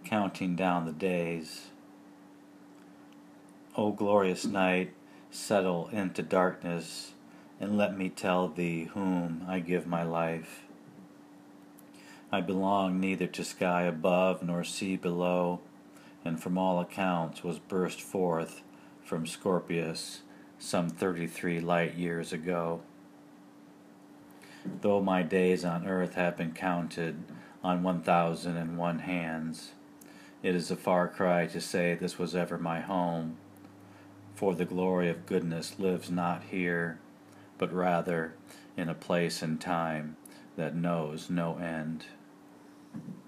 counting down the days. O glorious night, settle into darkness, and let me tell thee whom I give my life. I belong neither to sky above nor sea below, and from all accounts was burst forth from Scorpius some 33 light years ago. Though my days on earth have been counted on 1,001 hands, it is a far cry to say this was ever my home, for the glory of goodness lives not here, but rather in a place and time that knows no end.